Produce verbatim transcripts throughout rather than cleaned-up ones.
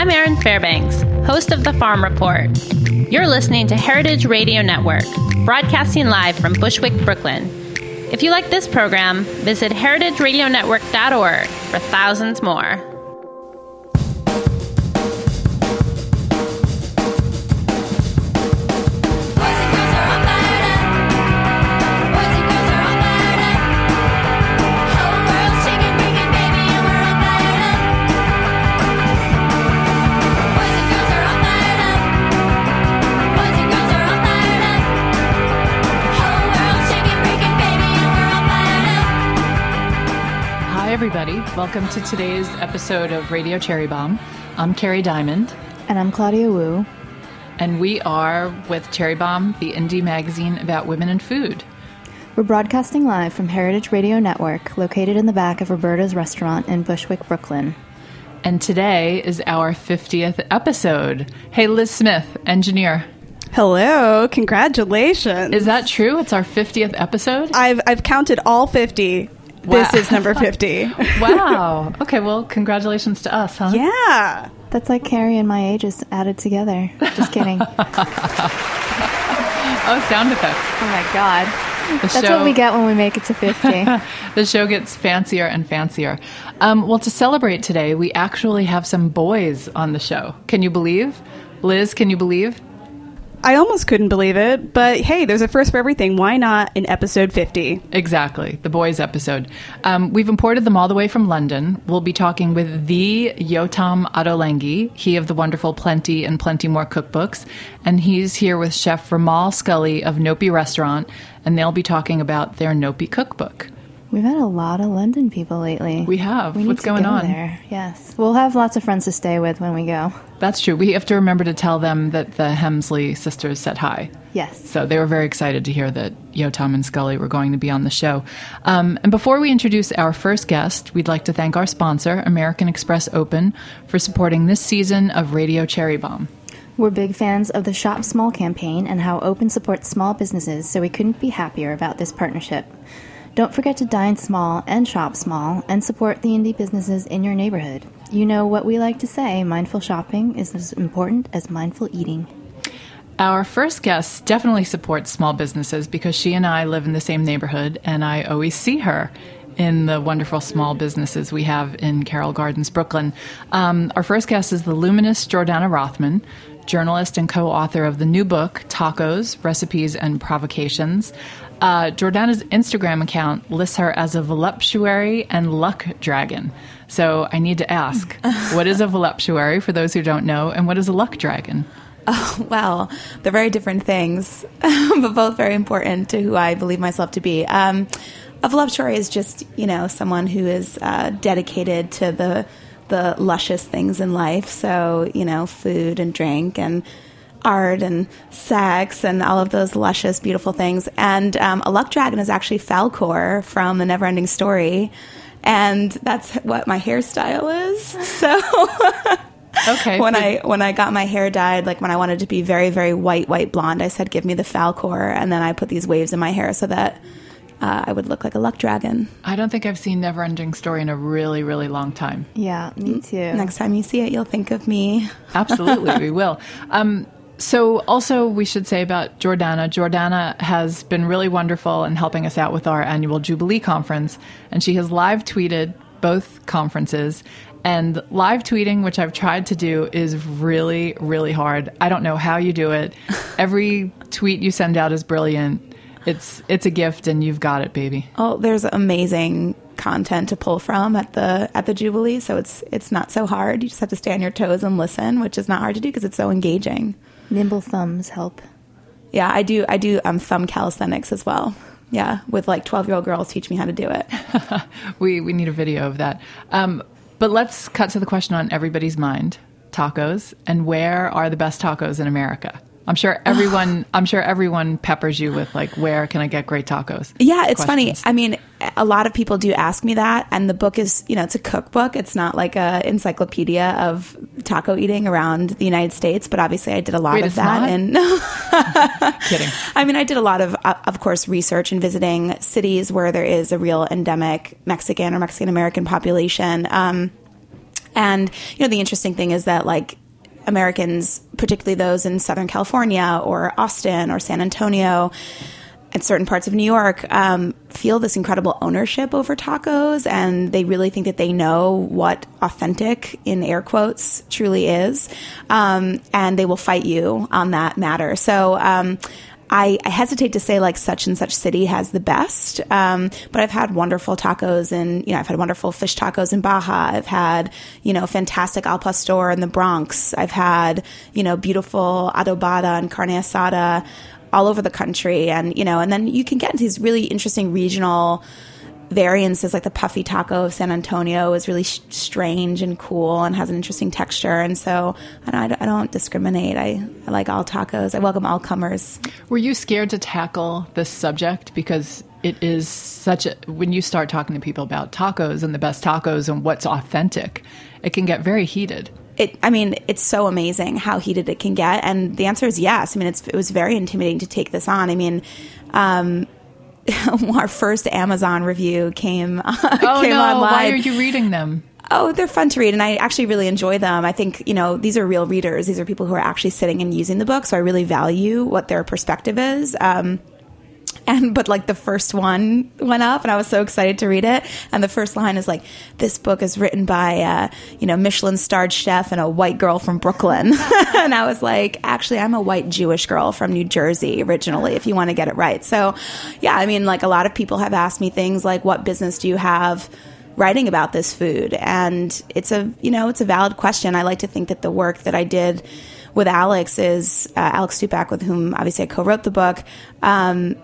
I'm Erin Fairbanks, host of The Farm Report. You're listening to Heritage Radio Network, broadcasting live from Bushwick, Brooklyn. If you like this program, visit heritage radio network dot org for thousands more. Everybody, welcome to today's episode of Radio Cherry Bomb. I'm Carrie Diamond. And I'm Claudia Wu. And we are with Cherry Bomb, the indie magazine about women and food. We're broadcasting live from Heritage Radio Network, located in the back of Roberta's Restaurant in Bushwick, Brooklyn. And today is our fiftieth episode. Hey, Liz Smith, engineer. Hello, congratulations. Is that true? It's our fiftieth episode? I've I've counted all fifty. Wow. This is number fifty. Wow. Okay, well, congratulations to us, huh? Yeah. That's like Carrie and my ages added together. Just kidding. Oh, sound effects. Oh, my God. The That's show, what we get when we make it to fifty. The show gets fancier and fancier. Um, well, to celebrate today, we actually have some boys on the show. Can you believe? Liz, can you believe? I almost couldn't believe it, but hey, there's a first for everything. Why not in episode fifty? Exactly, the boys episode. Um, we've imported them all the way from London. We'll be talking with the Yotam Ottolenghi, he of the wonderful Plenty and Plenty More cookbooks, and he's here with Chef Ramal Scully of Nopi Restaurant, and they'll be talking about their Nopi cookbook. We've had a lot of London people lately. We have. We What's need to going go on there. Yes. We'll have lots of friends to stay with when we go. That's true. We have to remember to tell them that the Hemsley sisters said hi. Yes. So they were very excited to hear that Yotam and Scully were going to be on the show. Um, and before we introduce our first guest, we'd like to thank our sponsor, American Express Open, for supporting this season of Radio Cherry Bomb. We're big fans of the Shop Small campaign and how Open supports small businesses, so we couldn't be happier about this partnership. Don't forget to dine small and shop small and support the indie businesses in your neighborhood. You know what we like to say, mindful shopping is as important as mindful eating. Our first guest definitely supports small businesses because she and I live in the same neighborhood, and I always see her in the wonderful small businesses we have in Carroll Gardens, Brooklyn. Um, our first guest is the luminous Jordana Rothman, journalist and co-author of the new book, Tacos, Recipes and Provocations. Uh, Jordana's Instagram account lists her as a voluptuary and luck dragon. So I need to ask, what is a voluptuary for those who don't know, and what is a luck dragon? Oh, well, they're very different things, but both very important to who I believe myself to be. Um, a voluptuary is just, you know, someone who is uh, dedicated to the the luscious things in life. So, you know, food and drink and art and sex and all of those luscious, beautiful things. And um, a luck dragon is actually Falkor from The Neverending Story. And that's what my hairstyle is. So okay. when I when I got my hair dyed, like when I wanted to be very, very white, white blonde, I said, give me the Falkor. And then I put these waves in my hair so that uh, I would look like a luck dragon. I don't think I've seen Neverending Story in a really, really long time. Yeah, me too. Next time you see it, you'll think of me. Absolutely, we will. Um, So also we should say about Jordana, Jordana has been really wonderful in helping us out with our annual Jubilee conference, and she has live tweeted both conferences. And live tweeting, which I've tried to do, is really, really hard. I don't know how you do it. Every tweet you send out is brilliant. It's it's a gift, and you've got it, baby. Oh, there's amazing content to pull from at the at the Jubilee, so it's it's not so hard. You just have to stay on your toes and listen, which is not hard to do because it's so engaging. Nimble thumbs help. Yeah, I do. I do um, thumb calisthenics as well. Yeah, with like twelve-year-old girls teach me how to do it. we we need a video of that. Um, but let's cut to the question on everybody's mind: tacos, and where are the best tacos in America? I'm sure everyone. I'm sure everyone peppers you with like, where can I get great tacos? Yeah, it's questions. funny. I mean, a lot of people do ask me that, and the book is, you know, it's a cookbook. It's not like a encyclopedia of taco eating around the United States. But obviously, I did a lot Wait, of it's that. not? And Kidding. I mean, I did a lot of, of course, research and visiting cities where there is a real endemic Mexican or Mexican American population. Um, And, you know, the interesting thing is that, like, Americans, particularly those in Southern California or Austin or San Antonio and certain parts of New York, um, feel this incredible ownership over tacos, and they really think that they know what authentic, in air quotes, truly is, um, and they will fight you on that matter. So um, I, I hesitate to say, like, such and such city has the best, um, but I've had wonderful tacos, and, you know, I've had wonderful fish tacos in Baja. I've had, you know, fantastic al pastor in the Bronx. I've had, you know, beautiful adobada and carne asada all over the country. And, you know, and then you can get into these really interesting regional variances, like the puffy taco of San Antonio is really sh- strange and cool and has an interesting texture. And so I don't, I don't discriminate. I, I like all tacos. I welcome all comers. Were you scared to tackle this subject? Because it is such a, when you start talking to people about tacos and the best tacos and what's authentic, it can get very heated. It, I mean, it's so amazing how heated it can get. And the answer is yes. I mean, it's, it was very intimidating to take this on. I mean, um, our first Amazon review came, uh, oh, came no. online. Why are you reading them? Oh, they're fun to read, and I actually really enjoy them. I think, you know, these are real readers. These are people who are actually sitting and using the book, so I really value what their perspective is. Um, And, but like the first one went up and I was so excited to read it. And the first line is like, this book is written by, uh, you know, Michelin starred chef and a white girl from Brooklyn. And I was like, actually, I'm a white Jewish girl from New Jersey originally, if you want to get it right. So yeah, I mean, like a lot of people have asked me things like, what business do you have writing about this food? And it's a, you know, it's a valid question. I like to think that the work that I did with Alex is, uh, Alex Stupak, with whom obviously I co-wrote the book, um,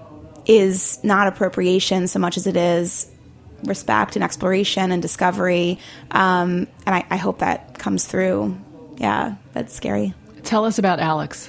is not appropriation so much as it is respect and exploration and discovery. Um, and I, I hope that comes through. Yeah, that's scary. Tell us about Alex.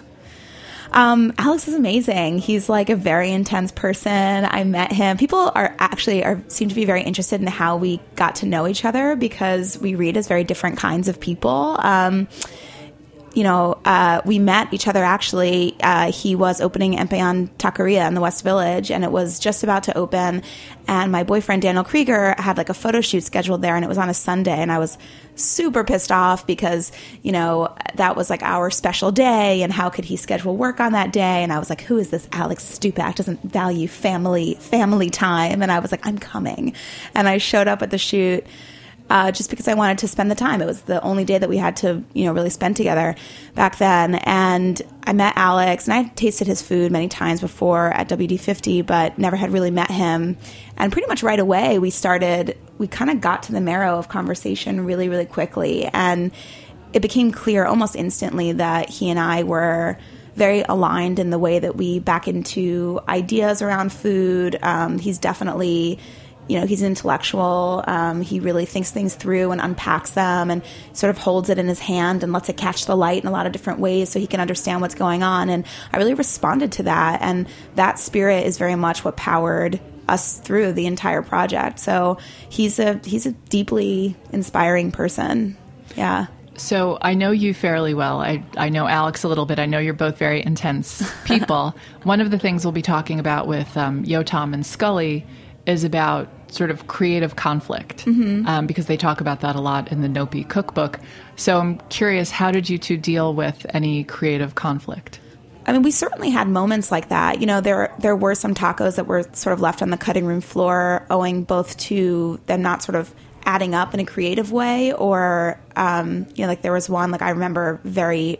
Um, Alex is amazing. He's like a very intense person. I met him. People are actually are seem to be very interested in how we got to know each other because we read as very different kinds of people. Um, You know, uh, we met each other actually. Uh, he was opening Empeñon Taqueria in the West Village, and it was just about to open. And my boyfriend, Daniel Krieger, had like a photo shoot scheduled there, and it was on a Sunday. And I was super pissed off because, you know, that was like our special day, and how could he schedule work on that day? And I was like, who is this Alex Stupak? Doesn't value family, family time. And I was like, I'm coming. And I showed up at the shoot. Uh, just because I wanted to spend the time. It was the only day that we had to, you know, really spend together back then. And I met Alex, and I had tasted his food many times before at W D fifty, but never had really met him. And pretty much right away, we started, we kind of got to the marrow of conversation really, really quickly. And it became clear almost instantly that he and I were very aligned in the way that we back into ideas around food. Um, he's definitely... You know, he's an intellectual. Um, he really thinks things through and unpacks them and sort of holds it in his hand and lets it catch the light in a lot of different ways so he can understand what's going on. And I really responded to that. And that spirit is very much what powered us through the entire project. So he's a he's a deeply inspiring person. Yeah. So I know you fairly well. I, I know Alex a little bit. I know you're both very intense people. One of the things we'll be talking about with um, Yotam and Scully is about sort of creative conflict, mm-hmm. um, because they talk about that a lot in the Nopi cookbook. So I'm curious, how did you two deal with any creative conflict? I mean, we certainly had moments like that. You know, there there were some tacos that were sort of left on the cutting room floor owing both to them not sort of adding up in a creative way or, um, you know, like there was one, like I remember very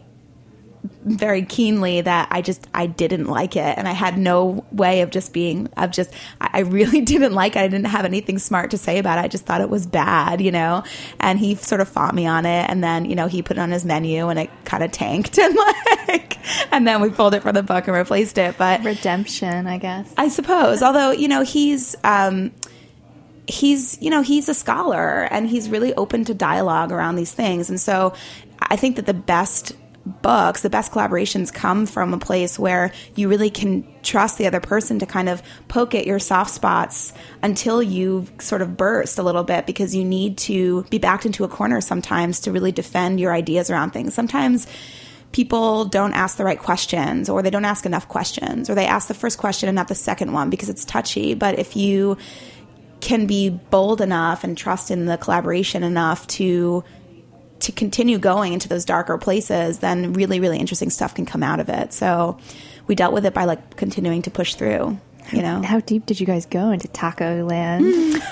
very keenly that I just, I didn't like it. And I had no way of just being, of just, I really didn't like it. I didn't have anything smart to say about it. I just thought it was bad, you know, and he sort of fought me on it. And then, you know, he put it on his menu and it kind of tanked and like, and then we pulled it from the book and replaced it. But redemption, I guess. I suppose, although, you know, he's, um, he's, you know, he's a scholar and he's really open to dialogue around these things. And so I think that the best books, the best collaborations come from a place where you really can trust the other person to kind of poke at your soft spots until you sort of burst a little bit, because you need to be backed into a corner sometimes to really defend your ideas around things. Sometimes people don't ask the right questions, or they don't ask enough questions, or they ask the first question and not the second one because it's touchy. But if you can be bold enough and trust in the collaboration enough to to continue going into those darker places, then really, really interesting stuff can come out of it. So we dealt with it by like continuing to push through. You know, how deep did you guys go into taco land?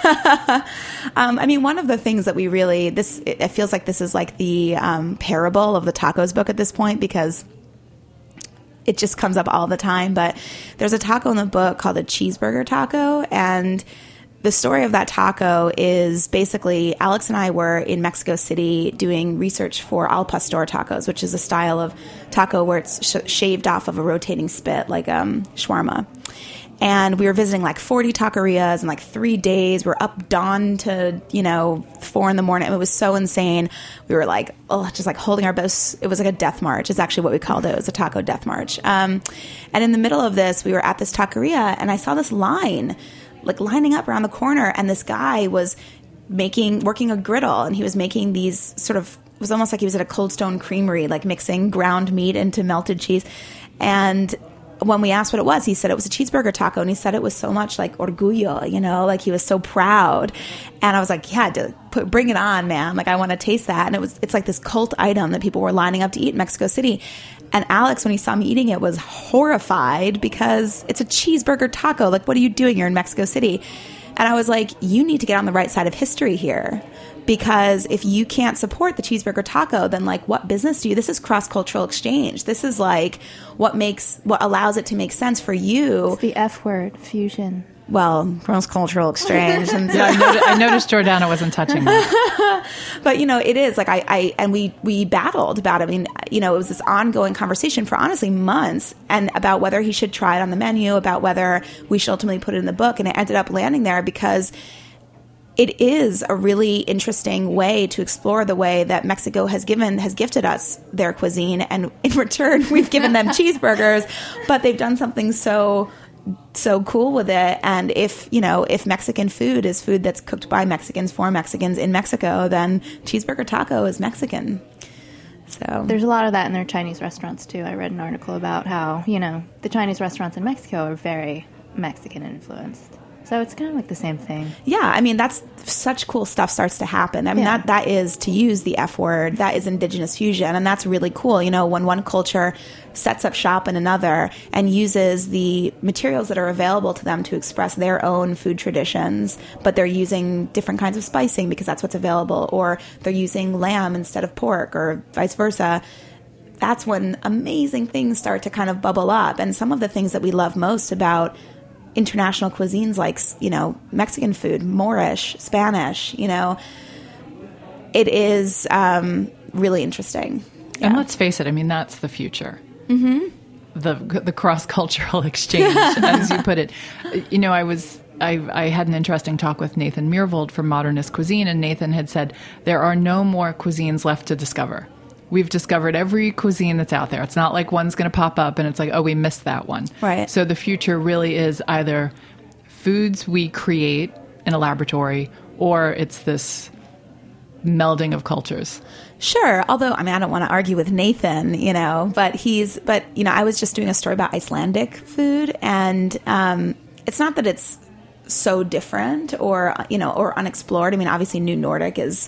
um, I mean, one of the things that we really, this, it feels like this is like the um, parable of the tacos book at this point, because it just comes up all the time. But there's a taco in the book called a cheeseburger taco. And the story of that taco is basically Alex and I were in Mexico City doing research for al pastor tacos, which is a style of taco where it's sh- shaved off of a rotating spit, like um, shawarma. And we were visiting like forty taquerias in like three days. We're up dawn to, you know, four in the morning. It was so insane. We were like, oh, just like holding our breaths. It was like a death march is actually what we called it. It was a taco death march. Um, and in the middle of this, we were at this taqueria and I saw this line, like lining up around the corner. And this guy was making, working a griddle, and he was making these sort of, it was almost like he was at a Cold Stone creamery, like mixing ground meat into melted cheese. And when we asked what it was, he said it was a cheeseburger taco, and he said it was so much like orgullo, you know, like he was so proud. And I was like, yeah, to put, bring it on, man. Like, I want to taste that. And it was, it's like this cult item that people were lining up to eat in Mexico City. And Alex, when he saw me eating it, was horrified because it's a cheeseburger taco. Like, what are you doing? You're in Mexico City. And I was like, you need to get on the right side of history here. Because if you can't support the cheeseburger taco, then like what business do you? This is cross-cultural exchange. This is like what makes, what allows it to make sense for you. It's the F word, fusion. Well, cross-cultural exchange. And yeah, I, noticed, I noticed Jordana wasn't touching that. But, you know, it is like I, I, and we, we battled about it. I mean, you know, it was this ongoing conversation for honestly months, and about whether he should try it on the menu, about whether we should ultimately put it in the book. And it ended up landing there because it is a really interesting way to explore the way that Mexico has given, has gifted us their cuisine. And in return, we've given them cheeseburgers, but they've done something so, so cool with it. And if, you know, if Mexican food is food that's cooked by Mexicans for Mexicans in Mexico, then cheeseburger taco is Mexican. So there's a lot of that in their Chinese restaurants too. I read an article about how, you know, the Chinese restaurants in Mexico are very Mexican influenced. So it's kind of like the same thing. Yeah, I mean, that's such cool stuff starts to happen. I mean, Yeah. that that is, to use the F word, that is indigenous fusion. And that's really cool. You know, when one culture sets up shop in another and uses the materials that are available to them to express their own food traditions, but they're using different kinds of spicing because that's what's available, or they're using lamb instead of pork, or vice versa. That's when amazing things start to kind of bubble up. And some of the things that we love most about international cuisines, like, you know, Mexican food, Moorish, Spanish, you know, it is um, really interesting. Yeah. And let's face it, I mean, that's the future. Mm-hmm. The the cross-cultural exchange, as you put it. You know, I was I, I had an interesting talk with Nathan Myhrvold from Modernist Cuisine, and Nathan had said there are no more cuisines left to discover. We've discovered every cuisine that's out there. It's not like one's going to pop up and it's like, oh, we missed that one. Right. So the future really is either foods we create in a laboratory, or it's this melding of cultures. Sure. Although, I mean, I don't want to argue with Nathan, you know, but he's, but, you know, I was just doing a story about Icelandic food, and um, it's not that it's so different or, you know, or unexplored. I mean, obviously New Nordic is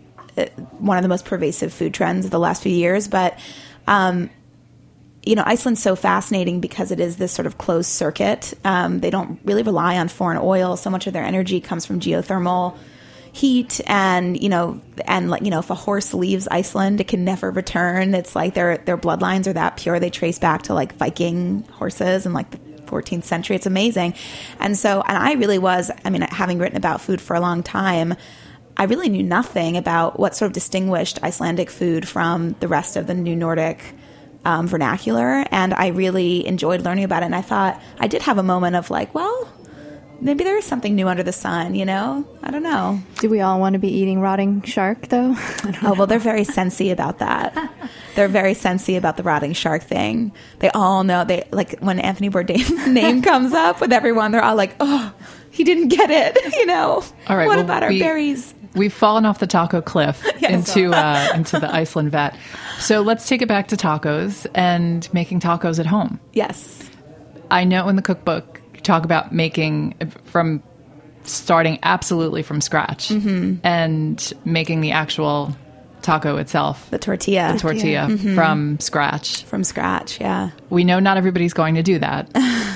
one of the most pervasive food trends of the last few years. But, um, you know, Iceland's so fascinating because it is this sort of closed circuit. Um, they don't really rely on foreign oil. So much of their energy comes from geothermal heat. And, you know, and like, you know, if a horse leaves Iceland, it can never return. It's like their, their bloodlines are that pure. They trace back to like Viking horses and like the fourteenth century. It's amazing. And so, and I really was, I mean, having written about food for a long time, I really knew nothing about what sort of distinguished Icelandic food from the rest of the New Nordic um, vernacular. And I really enjoyed learning about it. And I thought, I did have a moment of like, well, maybe there is something new under the sun, you know? I don't know. Do we all want to be eating rotting shark, though? Oh, well, they're very sensy about that. They're very sensy about the rotting shark thing. They all know. They like when Anthony Bourdain's name comes up with everyone, they're all like, oh, he didn't get it, you know? All right, what well, about our we, berries? We've fallen off the taco cliff Yes. into uh, into the Iceland vat. So let's take it back to tacos and making tacos at home. Yes. I know in the cookbook you talk about making from starting absolutely from scratch mm-hmm. and making the actual taco itself. The tortilla. The tortilla mm-hmm. from scratch. From scratch, yeah. We know not everybody's going to do that.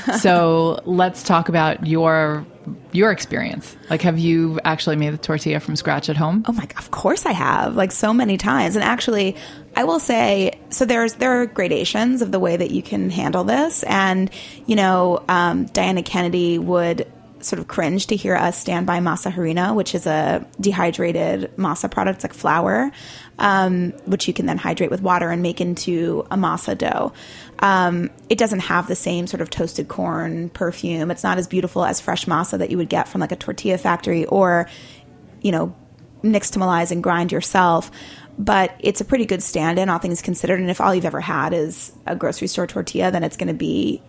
So let's talk about your your experience. Like, have you actually made the tortilla from scratch at home? Oh my God, of course I have, like so many times. And actually, I will say, so there's there are gradations of the way that you can handle this. And, you know, um, Diana Kennedy would sort of cringe to hear us stand by masa harina, which is a dehydrated masa product. It's like flour, um, which you can then hydrate with water and make into a masa dough. Um, it doesn't have the same sort of toasted corn perfume. It's not as beautiful as fresh masa that you would get from like a tortilla factory or, you know, nixtamalize and grind yourself. But it's a pretty good stand-in, all things considered. And if all you've ever had is a grocery store tortilla, then it's going to be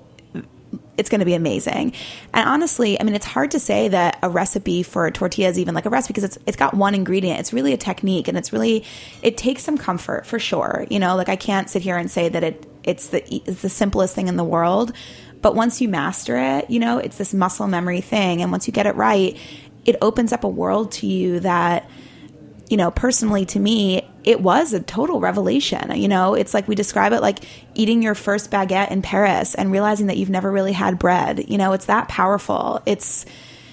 it's going to be amazing. And honestly, I mean, it's hard to say that a recipe for a tortilla is even like a recipe because it's it's got one ingredient. It's really a technique, and it's really, it takes some comfort for sure. You know, like I can't sit here and say that it it's the it's the simplest thing in the world, but once you master it, you know, it's this muscle memory thing. And once you get it right, it opens up a world to you that, you know, personally to me, it was a total revelation. You know, it's like we describe it like eating your first baguette in Paris and realizing that you've never really had bread. You know, it's that powerful. It's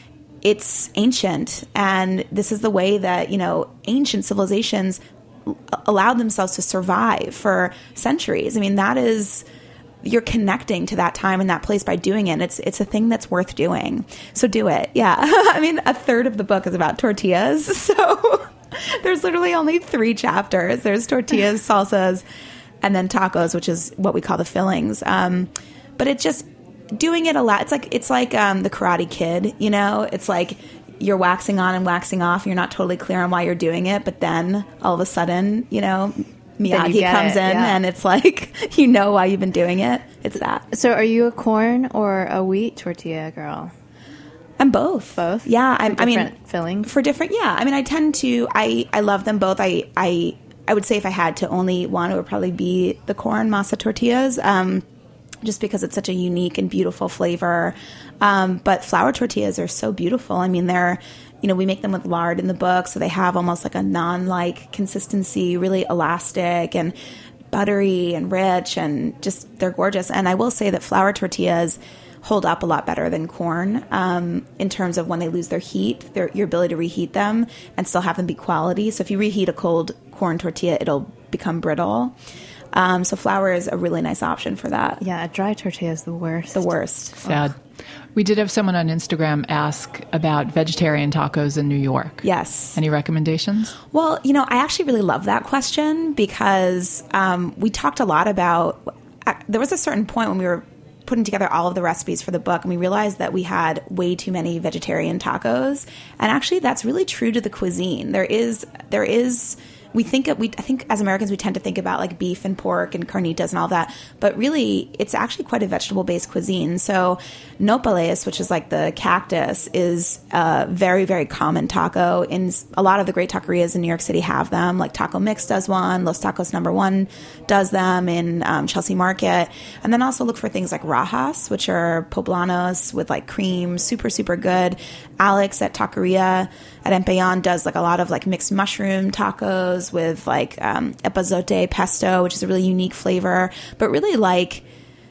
it's ancient. And this is the way that, you know, ancient civilizations allowed themselves to survive for centuries. I mean, that is, you're connecting to that time and that place by doing it. It's it's a thing that's worth doing. So do it. Yeah. I mean, a third of the book is about tortillas. So there's literally only three chapters. There's tortillas, salsas, and then tacos, which is what we call the fillings. Um, but it just doing it a lot. It's like it's like um, the Karate Kid. You know, it's like you're waxing on and waxing off. And you're not totally clear on why you're doing it, but then all of a sudden, you know, Miyagi comes it, in yeah. and it's like you know why you've been doing it. It's that. So, are you a corn or a wheat tortilla girl? I'm both. Both? Yeah. I'm, I mean, fillings? For different, yeah. I mean, I tend to, I, I love them both. I, I, I would say if I had to only one, it would probably be the corn masa tortillas, um, just because it's such a unique and beautiful flavor. Um, but flour tortillas are so beautiful. I mean, they're, you know, we make them with lard in the book, so they have almost like a naan-like consistency, really elastic and buttery and rich, and just, they're gorgeous. And I will say that flour tortillas hold up a lot better than corn um, in terms of when they lose their heat, their, your ability to reheat them and still have them be quality. So if you reheat a cold corn tortilla, it'll become brittle. Um, so flour is a really nice option for that. Yeah, a dry tortilla is the worst. The worst. Sad. We did have someone on Instagram ask about vegetarian tacos in New York. Yes. Any recommendations? Well, you know, I actually really love that question because um, we talked a lot about, uh, there was a certain point when we were putting together all of the recipes for the book, and we realized that we had way too many vegetarian tacos. And actually, that's really true to the cuisine. There is, there is, we think, of, we I think as Americans, we tend to think about like beef and pork and carnitas and all that, but really, it's actually quite a vegetable-based cuisine. So nopales, which is like the cactus, is a very, very common taco. In a lot of the great taquerias in New York City have them. Like Taco Mix does one, Los Tacos Number One does them in um, Chelsea Market. And then also look for things like rajas, which are poblanos with like cream, super, super good. Alex at Taqueria at Empeñon does like a lot of like mixed mushroom tacos with like um, epazote pesto, which is a really unique flavor. But really, like,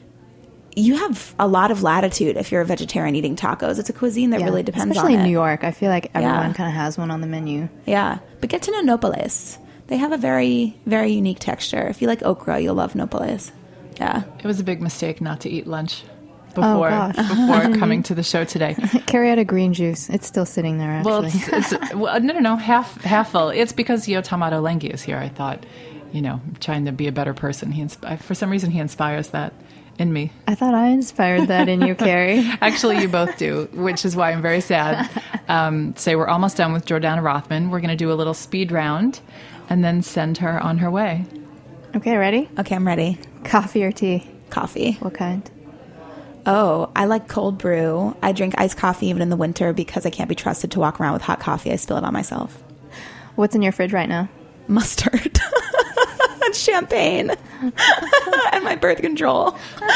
you have a lot of latitude if you're a vegetarian eating tacos. It's a cuisine that yeah, really depends especially on it. in New York. I feel like everyone Yeah. kind of has one on the menu. Yeah. But get to know nopales. They have a very, very unique texture. If you like okra, you'll love nopales. Yeah. It was a big mistake not to eat lunch before gosh. before coming to the show today. Carry out a green juice. It's still sitting there, actually. Well, it's, it's well, no, no, no, half half full. It's because Yo Tamato Lengi is here. I thought, you know, trying to be a better person. He insp- for some reason he inspires that in me. I thought I inspired that in you, Carrie. Actually, you both do, which is why I'm very sad. Um, say we're almost done with Jordana Rothman. We're going to do a little speed round and then send her on her way. Okay, ready? Okay, I'm ready. Coffee or tea? Coffee. What kind? Oh, I like cold brew. I drink iced coffee even in the winter because I can't be trusted to walk around with hot coffee. I spill it on myself. What's in your fridge right now? Mustard. And champagne. And my birth control.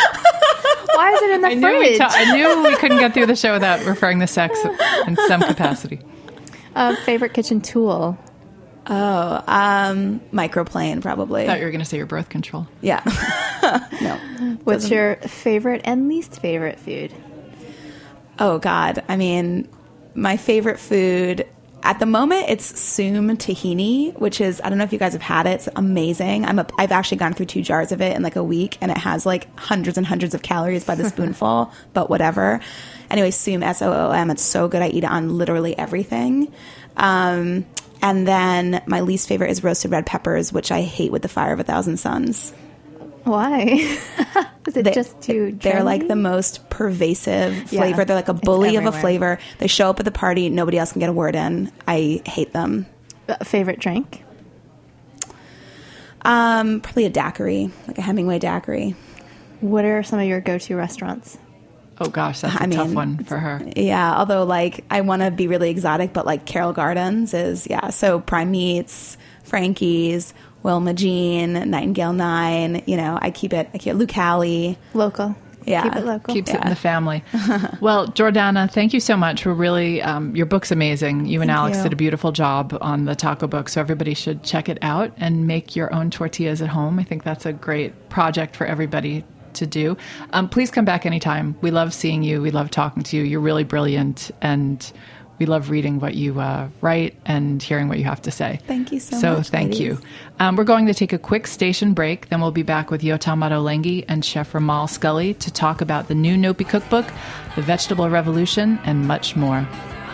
Why is it in the I knew, we fridge? ta- I knew we couldn't get through the show without referring to sex in some capacity. uh, favorite kitchen tool? Oh, um, microplane, probably. I thought you were going to say your birth control. Yeah. No. What's Doesn't- your favorite and least favorite food? Oh, God. I mean, my favorite food at the moment, it's Soom tahini, which is, I don't know if you guys have had it. It's amazing. I'm a, I've actually gone through two jars of it in like a week, and it has like hundreds and hundreds of calories by the spoonful, but whatever. Anyway, Soom, S O O M, it's so good. I eat it on literally everything. Um, and then my least favorite is roasted red peppers, which I hate with the fire of a thousand suns. Why? Is it They- just too They're trendy? like the most pervasive Yeah, flavor. They're like a it's bully of a everywhere. flavor. They show up at the party. Nobody else can get a word in. I hate them. Uh, favorite drink? Um, probably a daiquiri, like a Hemingway daiquiri. What are some of your go-to restaurants? Oh, gosh, that's a I tough mean, one for her. Yeah, although like I want to be really exotic, but like Carroll Gardens is, yeah. So Prime Meats, Frankie's, Wilma Jean, Nightingale Nine. You know, I keep it. I keep it Lucali. Local. Yeah. Keep it local. Keeps it in Yeah. the family. Well, Jordana, thank you so much. We're really, um, your book's amazing. You and Thank Alex you. did a beautiful job on the taco book, so everybody should check it out and make your own tortillas at home. I think that's a great project for everybody to do. Um, please come back anytime. We love seeing you. We love talking to you. You're really brilliant, and we love reading what you uh, write and hearing what you have to say. Thank you so So much, thank ladies. you. Um, we're going to take a quick station break. Then we'll be back with Yotam Ottolenghi and Chef Ramal Scully to talk about the new Nopi cookbook, the vegetable revolution, and much more.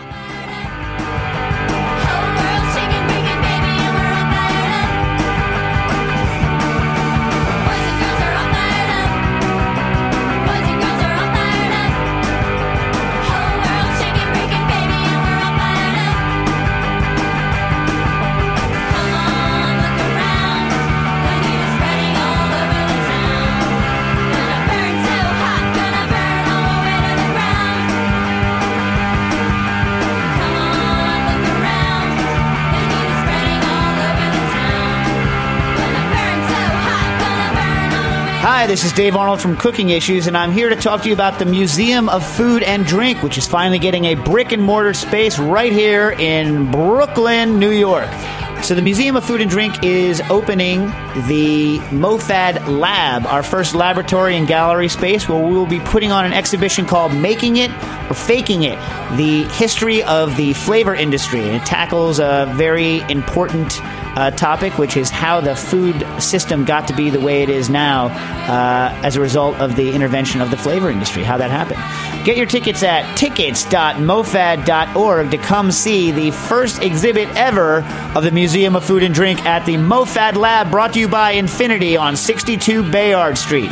Hi, this is Dave Arnold from Cooking Issues, and I'm here to talk to you about the Museum of Food and Drink, which is finally getting a brick-and-mortar space right here in Brooklyn, New York. So the Museum of Food and Drink is opening the MoFad Lab, our first laboratory and gallery space, where we will be putting on an exhibition called Making It or Faking It, the history of the flavor industry. And it tackles a very important uh, topic, which is how the food system got to be the way it is now uh, as a result of the intervention of the flavor industry, how that happened. Get your tickets at tickets dot mofad dot org to come see the first exhibit ever of the Museum of Food and Drink at the MoFad Lab, brought to you by Infinity on sixty-two Bayard Street.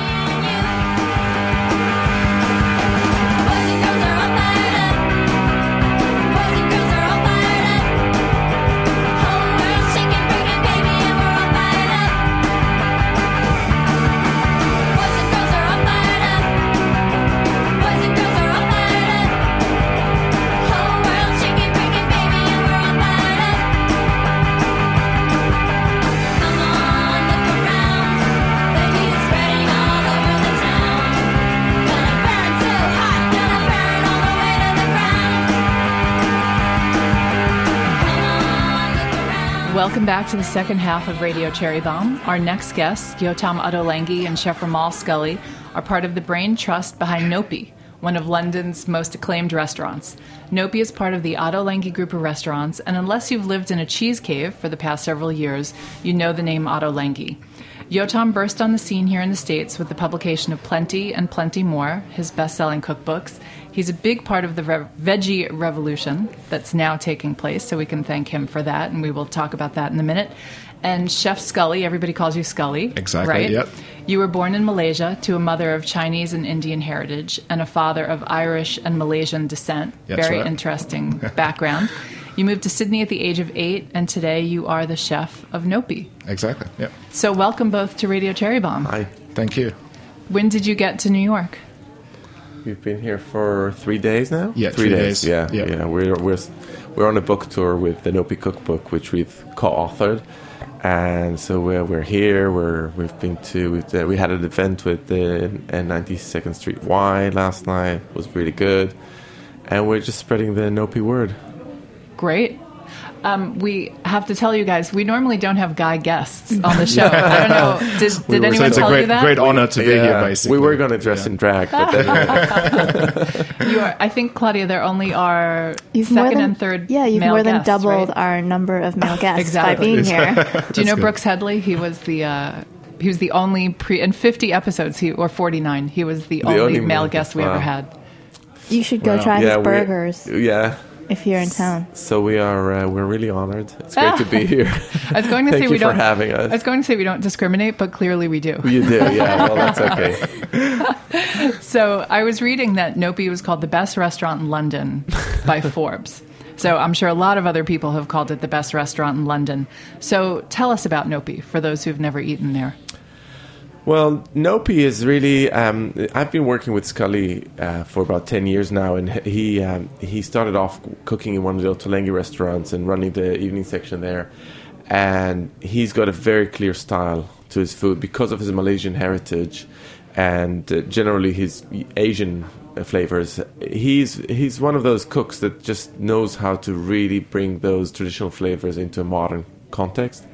Welcome back to the second half of Radio Cherry Bomb. Our next guests, Yotam Ottolenghi and Chef Ramal Scully, are part of the brain trust behind Nopi, one of London's most acclaimed restaurants. Nopi is part of the Ottolenghi group of restaurants, and unless you've lived in a cheese cave for the past several years, you know the name Ottolenghi. Yotam burst on the scene here in the States with the publication of Plenty and Plenty More, his best-selling cookbooks. He's a big part of the re- veggie revolution that's now taking place, so we can thank him for that, and we will talk about that in a minute. And Chef Scully, everybody calls you Scully. Exactly, right? yep. You were born in Malaysia to a mother of Chinese and Indian heritage and a father of Irish and Malaysian descent. That's Very right. interesting background. You moved to Sydney at the age of eight, and today you are the chef of Nopi. Exactly. Yeah. So welcome both to Radio Cherry Bomb. Hi. Thank you. When did you get to New York? We've been here for three days now. Yeah, three days. Yeah, Yeah. yeah. We're we're we're on a book tour with the Nopi Cookbook, which we've co-authored, and so we're we're here. We're we've been to we've, uh, we had an event with the ninety-second Street Y last night. It was really good, and we're just spreading the Nopi word. Great. Um, we have to tell you guys, we normally don't have guy guests on the show. I don't know. Did, did we anyone so it's tell a great, you that? great honor to be Yeah. here, basically. We were going to dress Yeah. in drag, but then, You are, I think, Claudia, there only are You've more second than, and third Yeah, you've male more than guests, doubled right? our number of male guests Exactly. by being here. Do you know good. Brooks Headley? He was the uh, he was the only pre in fifty episodes he or forty-nine. He was the, only, only male male- guest we wow. ever had. You should go Wow. try yeah, his we- burgers yeah. if you're in town. So we are uh, we're really honored. It's great to be here. I was going to Thank say you we for don't having us. I was going to say we don't discriminate, but clearly we do. You do, yeah. Well, that's okay. So I was reading that Nopi was called the best restaurant in London by Forbes. So I'm sure a lot of other people have called it the best restaurant in London. So tell us about Nopi for those who've never eaten there. Well, Nopi is really. Um, I've been working with Scully uh, for about ten years now, and he um, he started off cooking in one of the Ottolenghi restaurants and running the evening section there. And he's got a very clear style to his food because of his Malaysian heritage and uh, generally his Asian uh, flavors. He's he's one of those cooks that just knows how to really bring those traditional flavors into a modern context.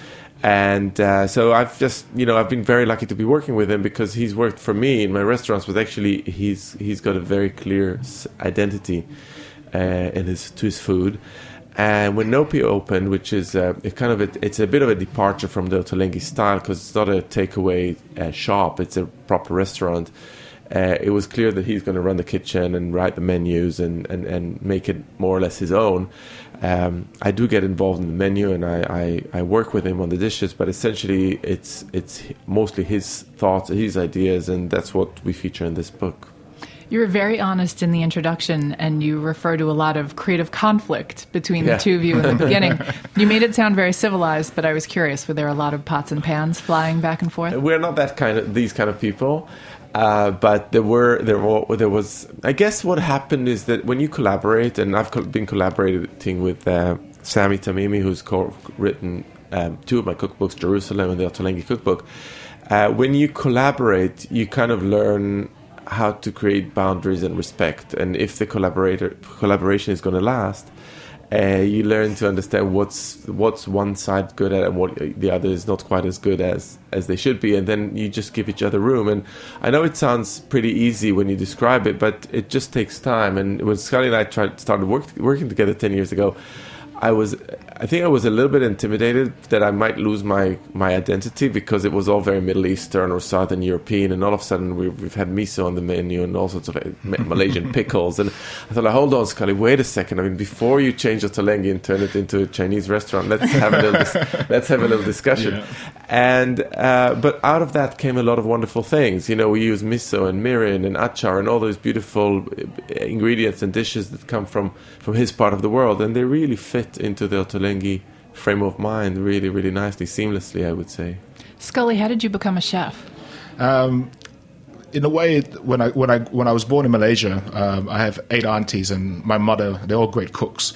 And uh, so I've just, you know, I've been very lucky to be working with him because he's worked for me in my restaurants, but actually he's he's got a very clear s- identity uh, in his to his food. And when Nopi opened, which is uh, a kind of a, it's a bit of a departure from the Ottolenghi style because it's not a takeaway uh, shop; it's a proper restaurant. Uh, it was clear that he's going to run the kitchen and write the menus and, and, and make it more or less his own. Um, I do get involved in the menu and I, I, I work with him on the dishes, but essentially it's it's mostly his thoughts, his ideas, and that's what we feature in this book. You were very honest in the introduction, and you refer to a lot of creative conflict between Yeah. the two of you in the beginning. You made it sound very civilized, but I was curious, were there a lot of pots and pans flying back and forth? We're not that kind of these kind of people, uh, but there were there were there was. I guess what happened is that when you collaborate, and I've co- been collaborating with uh, Sami Tamimi, who's co- written um, two of my cookbooks, Jerusalem and the Ottolenghi cookbook. Uh, when you collaborate, you kind of learn how to create boundaries and respect, and if the collaborator collaboration is going to last, uh, you learn to understand what's what's one side good at and what the other is not quite as good as as they should be, and then you just give each other room. And I know it sounds pretty easy when you describe it, but it just takes time. And when Scully and I tried started work, working together ten years ago, I was, I think I was a little bit intimidated that I might lose my, my identity because it was all very Middle Eastern or Southern European, and all of a sudden we've, we've had miso on the menu and all sorts of uh, Malaysian pickles. And I thought, hold on, Scully, wait a second. I mean, before you change Ottolenghi and turn it into a Chinese restaurant, let's have a little, dis- let's have a little discussion. Yeah. And uh, but out of that came a lot of wonderful things. You know, we use miso and mirin and achar and all those beautiful ingredients and dishes that come from, from his part of the world, and they really fit into the Ottolenghi frame of mind really, really nicely, seamlessly, I would say. Scully, how did you become a chef? Um, in a way, when I when I when I was born in Malaysia, um, I have eight aunties and my mother. They're all great cooks.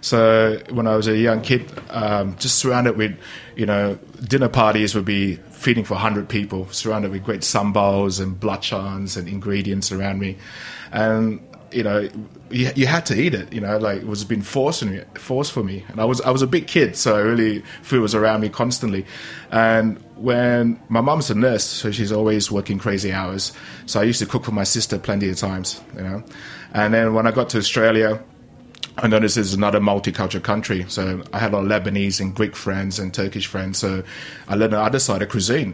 So when I was a young kid, um, just surrounded with, you know, dinner parties would be feeding for a hundred people, surrounded with great sambals and belacan's and ingredients around me, and you know, you, you had to eat it. You know, like it was being forced on me, forced for me. And I was I was a big kid, so really food was around me constantly. And when my mum's a nurse, so she's always working crazy hours. So I used to cook for my sister plenty of times. You know, and then when I got to Australia, I noticed it's another multicultural country. So I had a lot of Lebanese and Greek friends and Turkish friends. So I learned the other side of cuisine.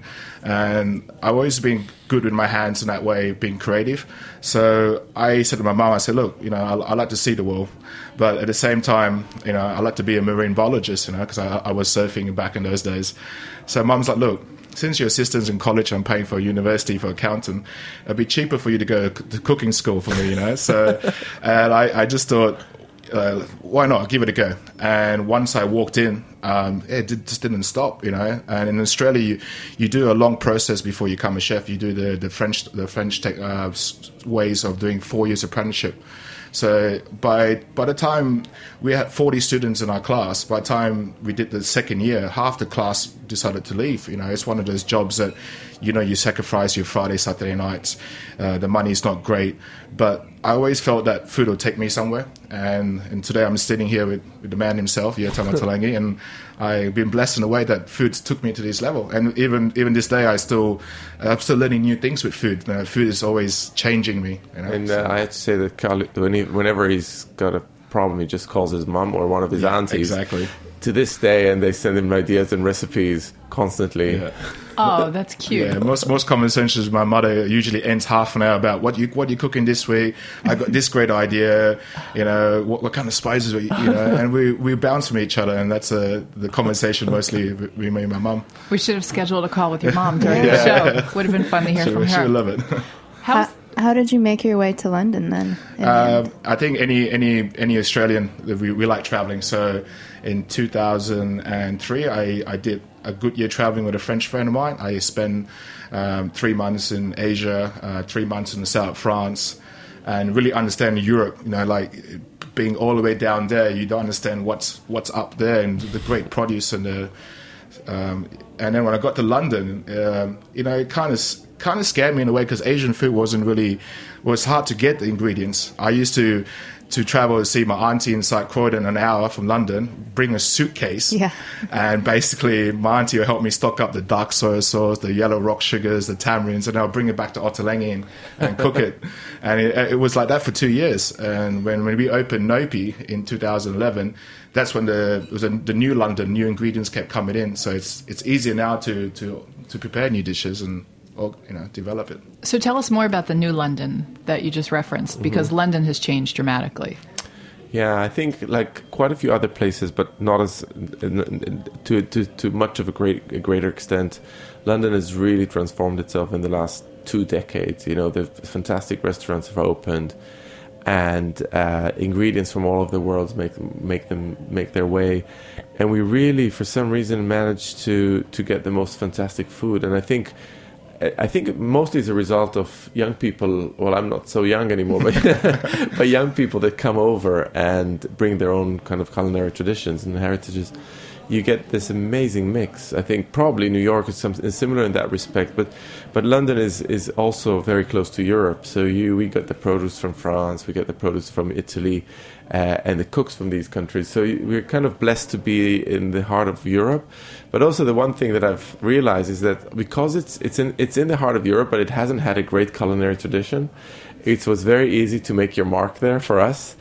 And I've always been good with my hands in that way, being creative. So I said to my mom, I said, look, you know, I, I like to see the world. But at the same time, you know, I like to be a marine biologist, you know, because I, I was surfing back in those days. So mom's like, look, since your sister's in college, I'm paying for a university for accountant. It'd be cheaper for you to go to cooking school for me, you know. So and I, I just thought, Uh, why not? Give it a go. And once I walked in, um, it did, just didn't stop, you know. And in Australia, you, you do a long process before you become a chef. You do the, the French the French tech, uh, ways of doing four years apprenticeship. So by by the time we had forty students in our class, by the time we did the second year, half the class decided to leave. You know, it's one of those jobs that, you know, you sacrifice your Friday, Saturday nights. Uh, the money's not great, but I always felt that food would take me somewhere, and, and today I'm sitting here with, with the man himself, Yotam Ottolenghi, and I've been blessed in a way that food took me to this level. And even even this day, I still I'm still learning new things with food. You know, food is always changing me. You know? And so. uh, I have to say that Carl, when he, whenever he's got a problem, he just calls his mum or one of his yeah, aunties. Exactly. To this day, and they send him ideas and recipes constantly. Yeah. Oh, that's cute. Yeah, most most conversations with my mother usually ends half an hour about what you what you cooking this week. I got this great idea. You know, what, what kind of spices? Are you, you know, and we, we bounce from each other, and that's uh, the conversation mostly with me and my mum. We should have scheduled a call with your mom during Yeah. the show. Would have been fun to hear She, from she her. would love it. How's, How, how did you make your way to London then? in the Um, end? I think any any any Australian, we, we like traveling. So in two thousand three, I, I did a good year traveling with a French friend of mine. I spent um, three months in Asia, uh, three months in the south of France, and really understanding Europe. You know, like being all the way down there, you don't understand what's what's up there and the great produce and the. Um, and then when I got to London, um, you know, it kind of kind of scared me in a way because Asian food wasn't really was hard to get the ingredients. I used to to travel to see my auntie in South Croydon, an hour from London, bring a suitcase, Yeah. and basically my auntie would help me stock up the dark soy sauce, the yellow rock sugars, the tamarins, and I'll bring it back to Ottolenghi and, and cook it. And it, it was like that for two years. And when, when we opened Nopi in two thousand eleven, that's when the it was a, the new London, new ingredients kept coming in. So it's it's easier now to to, to prepare new dishes and or, you know, develop it. so tell us more about the new London that you just referenced, because Mm-hmm. London has changed dramatically. Yeah, I think like quite a few other places, but not as to to, to much of a great a greater extent. London has really transformed itself in the last two decades. You know, the fantastic restaurants have opened, and uh, ingredients from all over the world make make them make their way, and we really, for some reason, managed to to get the most fantastic food. And I think. I think mostly as a result of young people. Well, I'm not so young anymore, but but young people that come over and bring their own kind of culinary traditions and heritages. You get this amazing mix. I think probably New York is, some, is similar in that respect, but but London is is also very close to Europe. So you we get the produce from France, we get the produce from Italy, uh, and the cooks from these countries. So we're kind of blessed to be in the heart of Europe. But also the one thing that I've realized is that because it's it's in it's in the heart of Europe, but it hasn't had a great culinary tradition. It was very easy to make your mark there for us.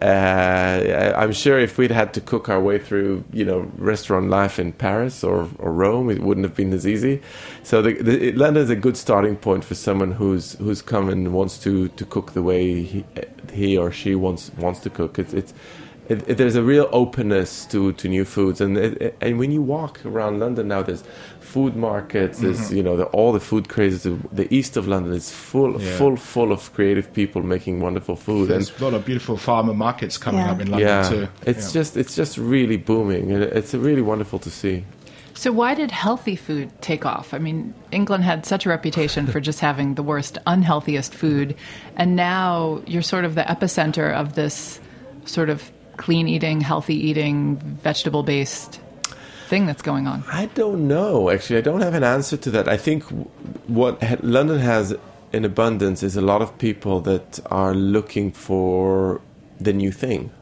Uh, I'm sure if we'd had to cook our way through, you know, restaurant life in Paris or, or Rome, it wouldn't have been as easy. So the, the, it, London is a good starting point for someone who's who's come and wants to, to cook the way he, he or she wants wants to cook. It's it's it, it, there's a real openness to, to new foods, and it, and when you walk around London now, there's food markets. There's mm-hmm. you know the, all the food crazes. The, the east of London is full yeah. full full of creative people making wonderful food. There's and a lot of beautiful farmer markets coming yeah. up in London yeah, too. It's yeah. just it's just really booming, and it's really wonderful to see. So why did healthy food take off? I mean, England had such a reputation for just having the worst, unhealthiest food, and now you're sort of the epicenter of this sort of clean eating, healthy eating, vegetable-based thing that's going on. I don't know, actually. I don't have an answer to that. I think what London has in abundance is a lot of people that are looking for the new thing.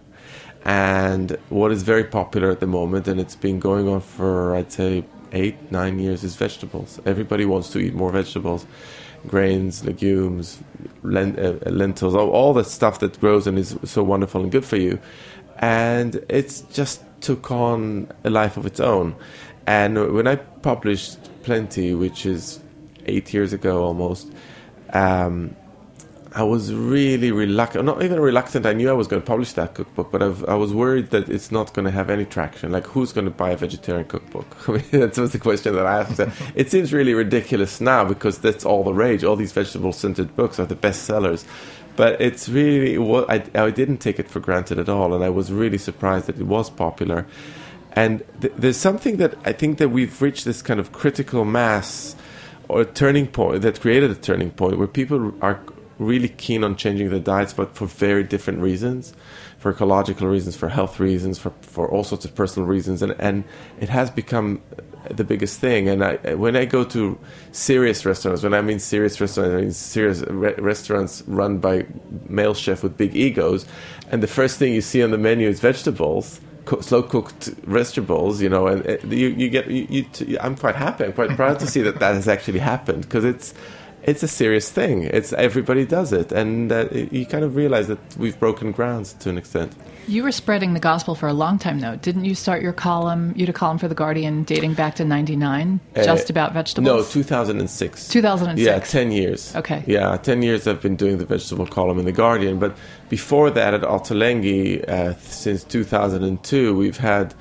And what is very popular at the moment, and it's been going on for, I'd say, eight, nine years, is vegetables. Everybody wants to eat more vegetables. Grains, legumes, lentils, all, all the stuff that grows and is so wonderful and good for you. And it's just took on a life of its own. And when I published Plenty, which is eight years ago almost, um, I was really reluctant, not even reluctant, I knew I was going to publish that cookbook, but I've, I was worried that it's not going to have any traction. Like, who's going to buy a vegetarian cookbook? I mean, that was the question that I asked. It seems really ridiculous now because that's all the rage. All these vegetable-scented books are the best sellers. But it's really, I, I didn't take it for granted at all, and I was really surprised that it was popular. And th- there's something that I think that we've reached this kind of critical mass or a turning point that created a turning point where people are really keen on changing their diets, but for very different reasons, for ecological reasons, for health reasons, for, for all sorts of personal reasons. And, and it has become the biggest thing. And I, when I go to serious restaurants, when I mean serious restaurants, I mean serious re- restaurants run by male chef with big egos, and the first thing you see on the menu is vegetables, co- slow cooked vegetables, you know, and uh, you, you get. You, you t- I'm quite happy. I'm quite proud to see that that has actually happened, because it's. It's a serious thing. It's everybody does it, and uh, you kind of realize that we've broken grounds to an extent. You were spreading the gospel for a long time, though. Didn't you start your column, you had a column for The Guardian dating back to ninety-nine, uh, just about vegetables? No, two thousand six. two thousand six. Yeah, ten years. Okay. Yeah, ten years I've been doing the vegetable column in The Guardian. But before that, at Ottolenghi, uh, since two thousand two, we've had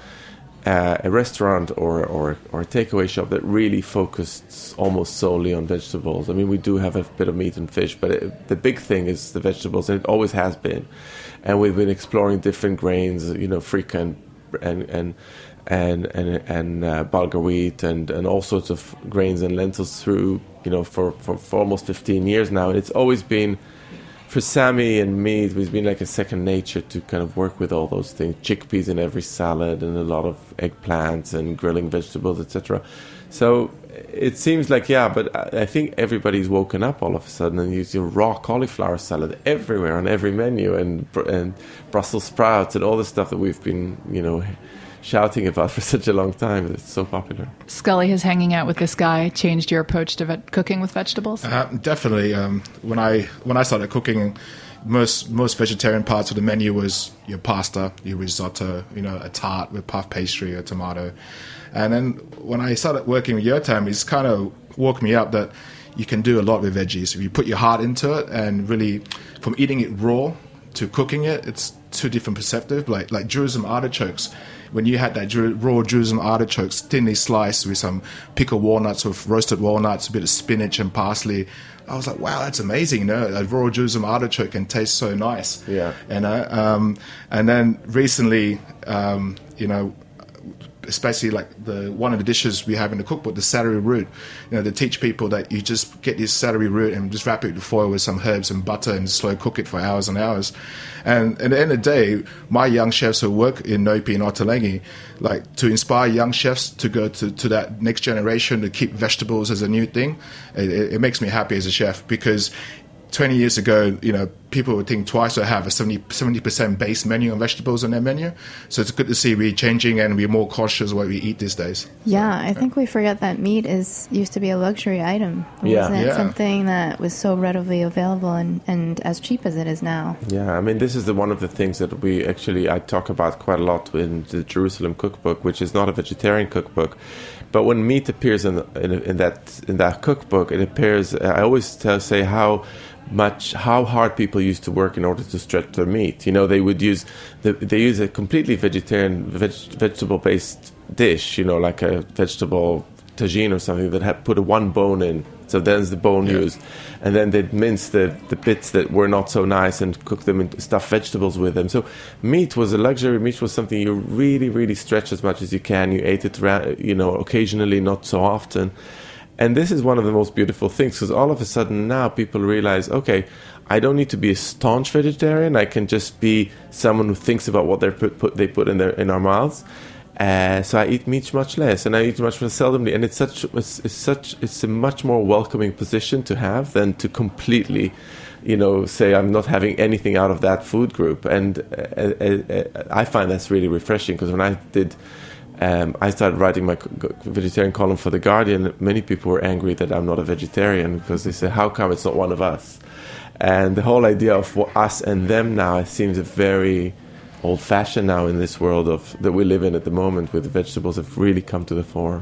uh, a restaurant or, or, or a takeaway shop that really focused almost solely on vegetables. I mean, we do have a bit of meat and fish, but it, the big thing is the vegetables, and it always has been. And we've been exploring different grains, you know, freekeh and and and and and, and uh, bulgur wheat and, and all sorts of grains and lentils through, you know, for, for, for almost fifteen years now. And it's always been, for Sammy and me, it's been like a second nature to kind of work with all those things. Chickpeas in every salad, and a lot of eggplants and grilling vegetables, et cetera. So it seems like, yeah, but I think everybody's woken up all of a sudden, and you see raw cauliflower salad everywhere on every menu, and and Brussels sprouts and all the stuff that we've been, you know, shouting about for such a long time. It's so popular. Scully, has hanging out with this guy changed your approach to ve- cooking with vegetables? Uh, definitely. Um, when I when I started cooking, most most vegetarian parts of the menu was your pasta, your risotto, you know, a tart with puff pastry, a tomato. And then when I started working with Yotam, it's kind of woke me up that you can do a lot with veggies. If you put your heart into it, and really, from eating it raw to cooking it, it's two different perspectives. Like like Jerusalem artichokes. When you had that Jer- raw Jerusalem artichokes, thinly sliced with some pickled walnuts, with roasted walnuts, a bit of spinach and parsley, I was like, wow, that's amazing. You know, a raw Jerusalem artichoke can taste so nice. Yeah. You know, um, and then recently, um, you know, especially like the one of the dishes we have in the cookbook, the celery root. You know, to teach people that you just get this celery root and just wrap it in foil with some herbs and butter and slow cook it for hours and hours. And at the end of the day, my young chefs who work in Nopi and Ottolenghi, like to inspire young chefs to go to, to that next generation to keep vegetables as a new thing, it, it makes me happy as a chef, because twenty years ago, you know, people would think twice to have a seventy percent base menu on vegetables on their menu. So it's good to see we're changing and we're more cautious what we eat these days. Yeah, I think we forget that meat is used to be a luxury item. It Yeah. wasn't Yeah. something that was so readily available and, and as cheap as it is now. Yeah, I mean, this is the, one of the things that we actually, I talk about quite a lot in the Jerusalem cookbook, which is not a vegetarian cookbook. But when meat appears in, in, in that in that cookbook, it appears, I always tell, say how much how hard people used to work in order to stretch their meat. You know, they would use the, they use a completely vegetarian veg, vegetable based dish, you know, like a vegetable tagine or something that had put a one bone in. So there's the bone Yeah. used, and then they'd mince the, the bits that were not so nice and cook them and stuff vegetables with them. So meat was a luxury. Meat was something you really, really stretch as much as you can. You ate it, ra- you know, occasionally, not so often. And this is one of the most beautiful things, because all of a sudden now people realize, okay, I don't need to be a staunch vegetarian. I can just be someone who thinks about what they put, put they put in their in our mouths. Uh, so I eat meat much less, and I eat much more seldomly. And it's such it's, it's such it's a much more welcoming position to have than to completely, you know, say I'm not having anything out of that food group. And uh, uh, uh, I find that's really refreshing, because when I did. Um, I started writing my vegetarian column for The Guardian. Many people were angry that I'm not a vegetarian, because they say, how come it's not one of us? And the whole idea of us and them now, it seems very old-fashioned now in this world of that we live in at the moment, where the vegetables have really come to the fore.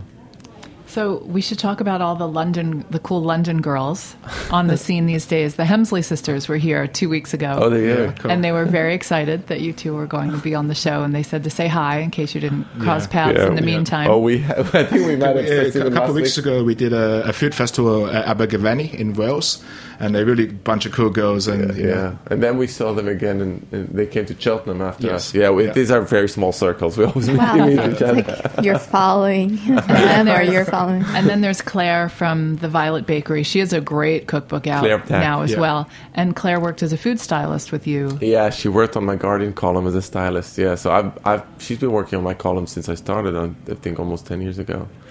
So we should talk about all the London, the cool London girls on the scene these days. The Hemsley sisters were here two weeks ago. Oh, they are. Yeah, cool. And they were very excited that you two were going to be on the show, and they said to say hi in case you didn't cross paths Yeah, in the yeah. meantime. Oh, we have, I think we might have Yeah, expected a them couple last of weeks week. ago, we did a, a food festival at Abergavenny in Wales, and they're really a bunch of cool girls. And you Yeah, know, and then we saw them again, and, and they came to Cheltenham after Yes. us. Yeah, we, Yeah. these are very small circles. We always meet, Wow, meet it's each other. like you're following them or you're following. And then there's Claire from the Violet Bakery. She has a great cookbook out Claire Tack, now as yeah. well. And Claire worked as a food stylist with you. Yeah, she worked on my Guardian column as a stylist. Yeah, so I've, I've she's been working on my column since I started. On, I think almost ten years ago.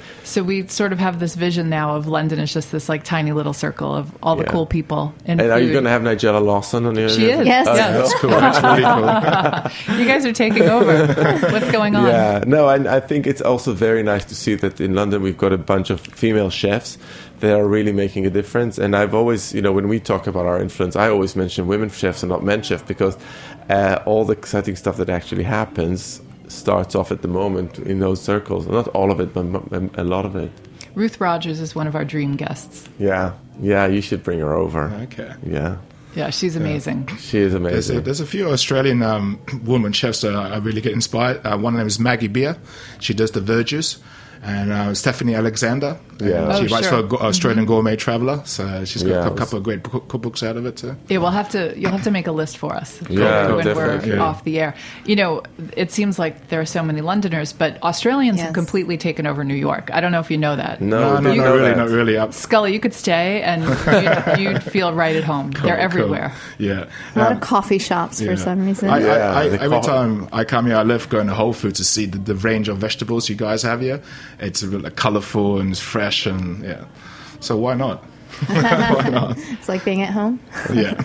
So we sort of have this vision now of London as just this like tiny little circle of all the Yeah. cool people. In And food. are you going to have Nigella Lawson on your? She is. Yes. Oh, Yes. That's cool. That's really cool. You guys are taking over. What's going on? Yeah, no, and I think it's also very nice to see that in London we've got a bunch of female chefs that are really making a difference. And I've always, you know, when we talk about our influence, I always mention women chefs and not men chefs, because uh, all the exciting stuff that actually happens starts off at the moment in those circles. Not all of it, but m- a lot of it. Ruth Rogers is one of our dream guests. Yeah, yeah, you should bring her over. Okay. Yeah, Yeah, she's amazing. she is There's a, amazing. there's a few Australian um, women chefs that I really get inspired. Uh, one of them is Maggie Beer. She does the Verges. And uh, Stephanie Alexander. Yeah. And she Oh, writes sure. for Go- Australian Gourmet Traveller. So she's got Yeah, a it was- couple of great cook- cookbooks out of it too. Yeah, we'll have to. You'll have to make a list for us Yeah, when definitely. we're Yeah. off the air. You know, it seems like there are so many Londoners, but Australians have Yes. completely taken over New York. I don't know if you know that. No, No, we no, didn't not know really, that. not really. Up. Scully, you could stay and you'd, you'd feel right at home. They're everywhere. Yeah. A lot Um, of coffee shops for yeah. some reason. I, I, Yeah, I, the every co- time I come here, I love going to Whole Foods to see the, the range of vegetables you guys have here. It's really colourful and it's fresh, and yeah. So why not? Why not? It's like being at home. Yeah.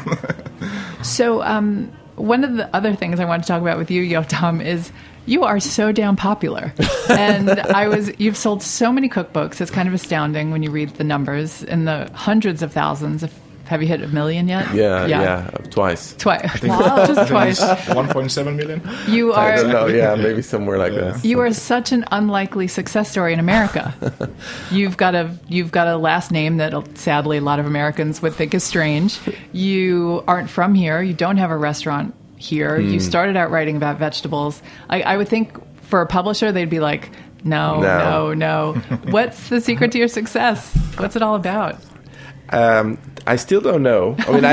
So, um, one of the other things I want to talk about with you, Yotam, is you are so damn popular. And I was, you've sold so many cookbooks. It's kind of astounding when you read the numbers in the hundreds of thousands. If, have you hit a million yet? Yeah, yeah, twice. Twice. Wow. Just twice. one point seven million? You I don't are, know. Yeah, maybe somewhere like Yeah. that. you are such an unlikely success story in America. You've got a, you've got a last name that sadly a lot of Americans would think is strange. You aren't from here. You don't have a restaurant here. You started out writing about vegetables. I, I would think for a publisher, they'd be like, no, no, No. no. What's the secret to your success? What's it all about? Um, I still don't know. I mean,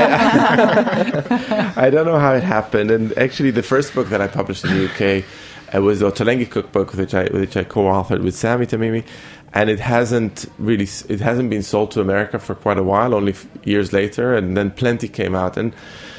I I don't know how it happened. And actually, the first book that I published in the U K uh, was the Ottolenghi cookbook, which I which I co-authored with Sami Tamimi, and it hasn't really it hasn't been sold to America for quite a while. Only f- years later, and then Plenty came out, and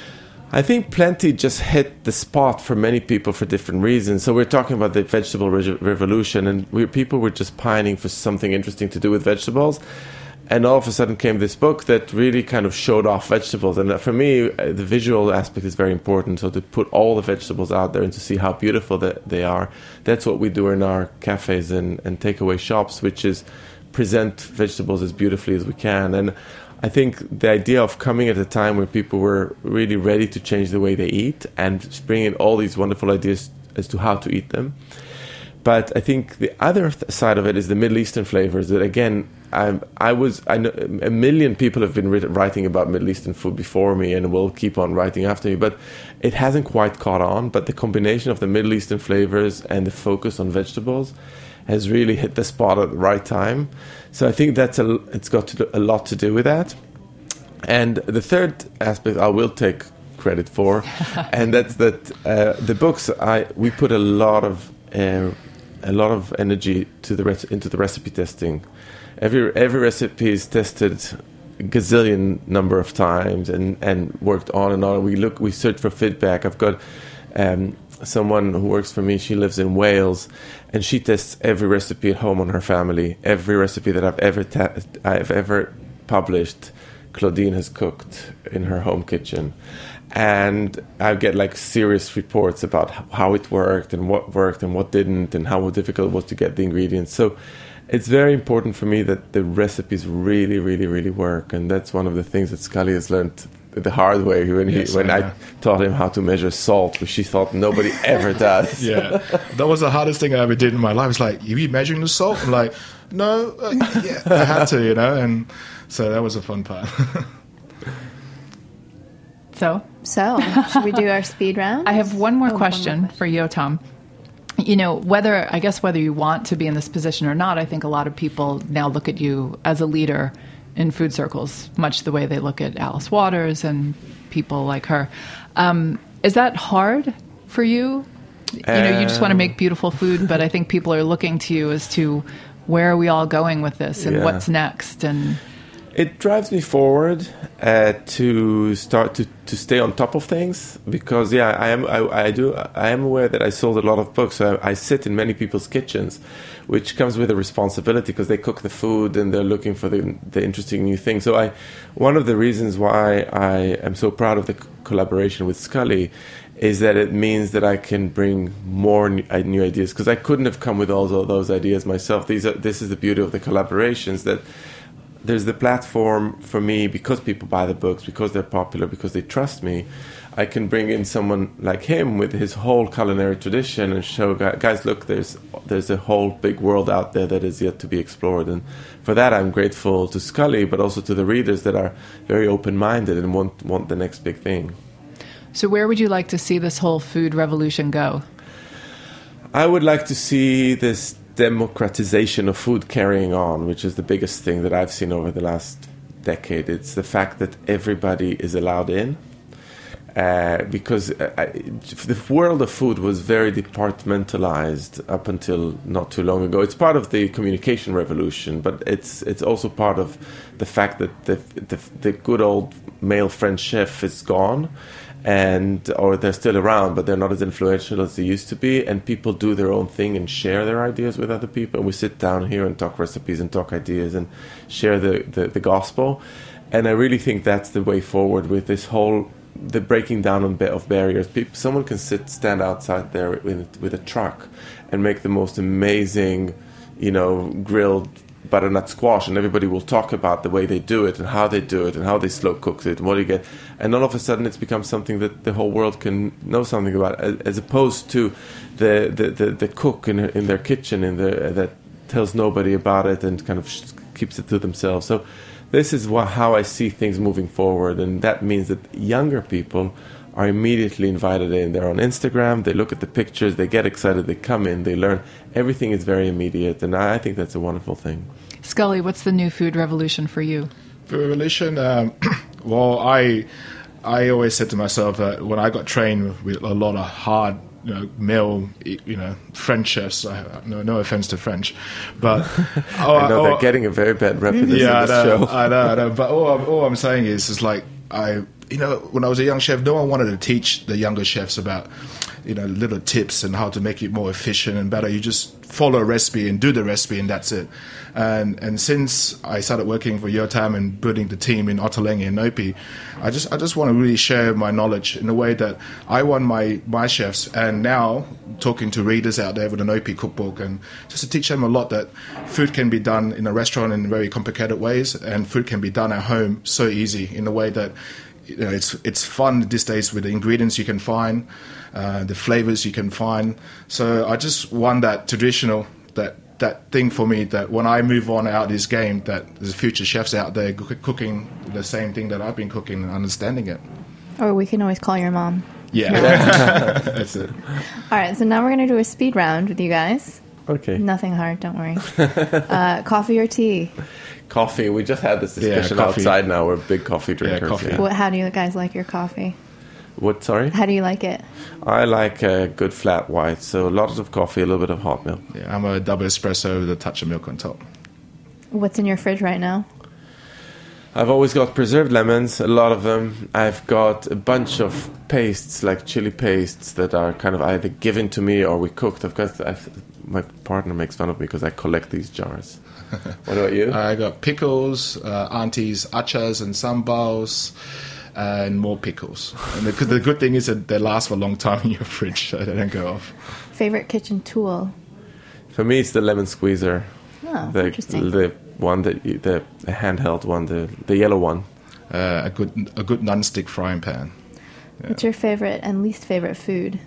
I think Plenty just hit the spot for many people for different reasons. So we're talking about the vegetable re- revolution, and we people were just pining for something interesting to do with vegetables. And all of a sudden came this book that really kind of showed off vegetables. And for me, uh, the visual aspect is very important. So to put all the vegetables out there and to see how beautiful that they are, that's what we do in our cafes and, and takeaway shops, which is present vegetables as beautifully as we can. And I think the idea of coming at a time where people were really ready to change the way they eat and bringing in all these wonderful ideas as to how to eat them. But I think the other th- side of it is the Middle Eastern flavors that, again, I'm, I was I know a million people have been writ- writing about Middle Eastern food before me and will keep on writing after me, but it hasn't quite caught on. But the combination of the Middle Eastern flavors and the focus on vegetables has really hit the spot at the right time. So I think that's a, it's got to do, a lot to do with that. And the third aspect I will take credit for, and that's that uh, the books I we put a lot of uh, a lot of energy to the res- into the recipe testing. Every every recipe is tested a gazillion number of times and, and worked on and on. We look, we search for feedback. I've got um, someone who works for me. She lives in Wales, and she tests every recipe at home on her family. Every recipe that I've ever ta- I've ever published, Claudine has cooked in her home kitchen. And I get like serious reports about how it worked and what worked and what didn't and how difficult it was to get the ingredients. So it's very important for me that the recipes really, really, really work. And that's one of the things that Scully has learned the hard way when he Yes, when I I know. taught him how to measure salt, which she thought nobody ever does. Yeah, that was the hardest thing I ever did in my life. It's like, you you measuring the salt? I'm like, no, uh, yeah, I had to, you know, and so that was a fun part. So So, should we do our speed round? I have one more Oh, question more for Yotam. You know, whether, I guess whether you want to be in this position or not, I think a lot of people now look at you as a leader in food circles, much the way they look at Alice Waters and people like her. Um, is that hard for you? You know, you just want to make beautiful food, but I think people are looking to you as to where are we all going with this and Yeah. what's next. And It drives me forward uh, to start to, to stay on top of things because yeah I am I, I do I am aware that I sold a lot of books. So I, I sit in many people's kitchens, which comes with a responsibility because they cook the food and they're looking for the the interesting new things. So I one of the reasons why I am so proud of the c- collaboration with Scully is that it means that I can bring more new, uh, new ideas because I couldn't have come with all of those ideas myself. These are this is the beauty of the collaborations that. There's the platform for me because people buy the books, because they're popular, because they trust me. I can bring in someone like him with his whole culinary tradition and show guys, look, there's there's a whole big world out there that is yet to be explored. And for that, I'm grateful to Scully, but also to the readers that are very open-minded and want want the next big thing. So where would you like to see this whole food revolution go? I would like to see this democratization of food carrying on, which is the biggest thing that I've seen over the last decade. It's the fact that everybody is allowed in. Uh, because I, the world of food was very departmentalized up until not too long ago. It's part of the communication revolution, but it's it's also part of the fact that the the, the good old male French chef is gone, and or they're still around, but they're not as influential as they used to be. And people do their own thing and share their ideas with other people. And we sit down here and talk recipes and talk ideas and share the the, the gospel. And I really think that's the way forward with this whole. The breaking down of barriers. People, someone can sit, stand outside there with, with a truck and make the most amazing, you know, grilled butternut squash, and everybody will talk about the way they do it and how they do it and how they slow cook it and what do you get. And all of a sudden it's become something that the whole world can know something about, as opposed to the, the, the, the cook in, in their kitchen in the, that tells nobody about it and kind of keeps it to themselves. So this is what, how I see things moving forward, and that means that younger people are immediately invited in. They're on Instagram, they look at the pictures, they get excited, they come in, they learn. Everything is very immediate, and I think that's a wonderful thing. Scully, what's the new food revolution for you? Food revolution? Um, well, I I always said to myself that when I got trained with a lot of hard, you know, male, you know, French chefs. I, no, no offense to French, but oh, I know oh, they're getting a very bad rep in this, yeah, in this I know, show. I know, I know. But all I'm, all I'm saying is, is like I, you know, when I was a young chef, no one wanted to teach the younger chefs about, you know, little tips and how to make it more efficient and better. You just follow a recipe and do the recipe, and that's it. And and since I started working for Yotam and building the team in Ottolenghi and Nopi, I just I just want to really share my knowledge in a way that I want my, my chefs, and now talking to readers out there with the Nopi cookbook, and just to teach them a lot that food can be done in a restaurant in very complicated ways, and food can be done at home so easy in a way that, you know, it's it's fun these days with the ingredients you can find, uh, the flavors you can find. So I just want that traditional, that that thing for me, that when I move on out of this game, that there's future chefs out there cooking the same thing that I've been cooking and understanding it. Or we can always call your mom. Yeah, that's it. All right, so now we're going to do a speed round with you guys. Okay. Nothing hard, don't worry. uh, coffee or tea? Coffee. We just had this discussion yeah, outside now. We're big coffee drinkers. Yeah, coffee. Yeah. What, how do you guys like your coffee? What, sorry? How do you like it? I like a good flat white, so lots of coffee, a little bit of hot milk. Yeah, I'm a double espresso with a touch of milk on top. What's in your fridge right now? I've always got preserved lemons, a lot of them. I've got a bunch of pastes, like chili pastes, that are kind of either given to me or we cooked. I've got, I've, my partner makes fun of me because I collect these jars. What about you? I got pickles, uh, auntie's achas and sambals, and more pickles. And the, the good thing is that they last for a long time in your fridge, so they don't go off. Favorite kitchen tool? For me, it's the lemon squeezer. Oh, the, interesting. The one that you, the, the handheld one, the the yellow one. Uh, a good a good non-stick frying pan. Yeah. What's your favorite and least favorite food?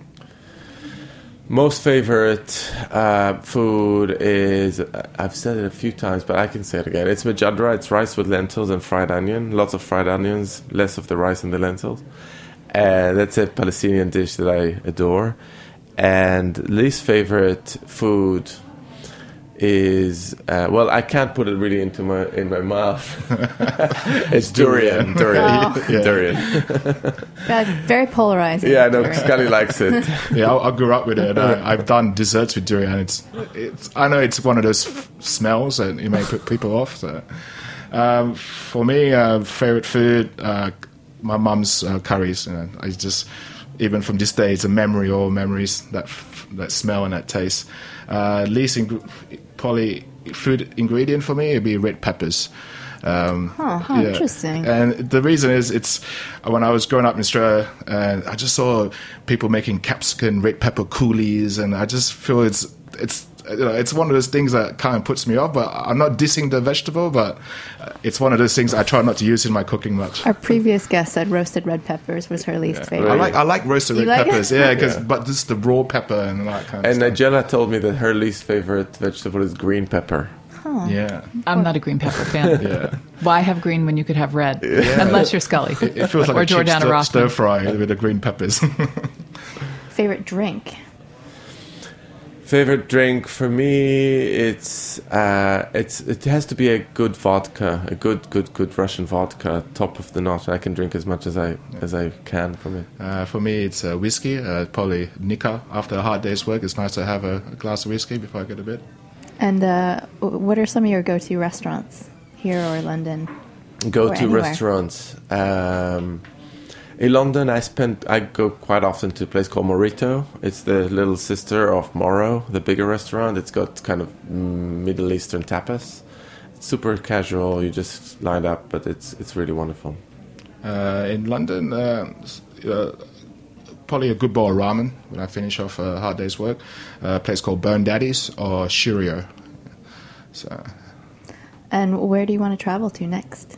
Most favorite uh, food is, I've said it a few times, but I can say it again. It's mejadra. It's rice with lentils and fried onion. Lots of fried onions, less of the rice and the lentils. And that's a Palestinian dish that I adore. And least favorite food is, uh, well, I can't put it really into my in my mouth. It's durian. Durian. Oh. Yeah. Durian. God, very polarizing. Yeah, no, Durian. Scully likes it. Yeah, I, I grew up with it. I, I've done desserts with durian. It's, it's. I know it's one of those f- smells that you may put people off. So, Um, for me, uh, favorite food, uh, my mum's uh, curries. You know, I just, even from this day, it's a memory, all memories, that that smell and that taste. Uh, least ing- probably food ingredient for me, it'd be red peppers. Um, Huh, huh, yeah. interesting. And the reason is, it's when I was growing up in Australia, and I just saw people making capsicum, red pepper coulis, and I just feel it's it's you know, it's one of those things that kind of puts me off. But I'm not dissing the vegetable, but it's one of those things I try not to use in my cooking much. Our previous guest said roasted red peppers was her least Yeah. favorite. I like I like roasted You red like it? peppers, yeah, because Yeah. but just the raw pepper and that kind of And stuff. Nigella told me that her least favorite vegetable is green pepper. Yeah, I'm not a green pepper fan. yeah. Why have green when you could have red? Unless you're Scully. It feels like or a cheap Jordana stir, Rothman. stir fry with the green peppers. Favorite drink? Favorite drink for me, it's uh, it's it has to be a good vodka, a good good good Russian vodka, top of the notch. I can drink as much as I as I can from it. Uh, for me, it's uh, whiskey, uh, probably Nika. After a hard day's work, it's nice to have a, a glass of whiskey before I go to bed. And uh, w- what are some of your go-to restaurants here or London? Go Or to anywhere. restaurants. Um, in London, I spend I go quite often to a place called Morito. It's the little sister of Moro, the bigger restaurant. It's got kind of mm, Middle Eastern tapas. It's super casual. You just line up, but it's it's really wonderful. Uh, in London, uh, s- uh, probably a good bowl of ramen when I finish off a hard day's work. Uh, a place called Burn Daddy's or Shirio. So, And where do you want to travel to next?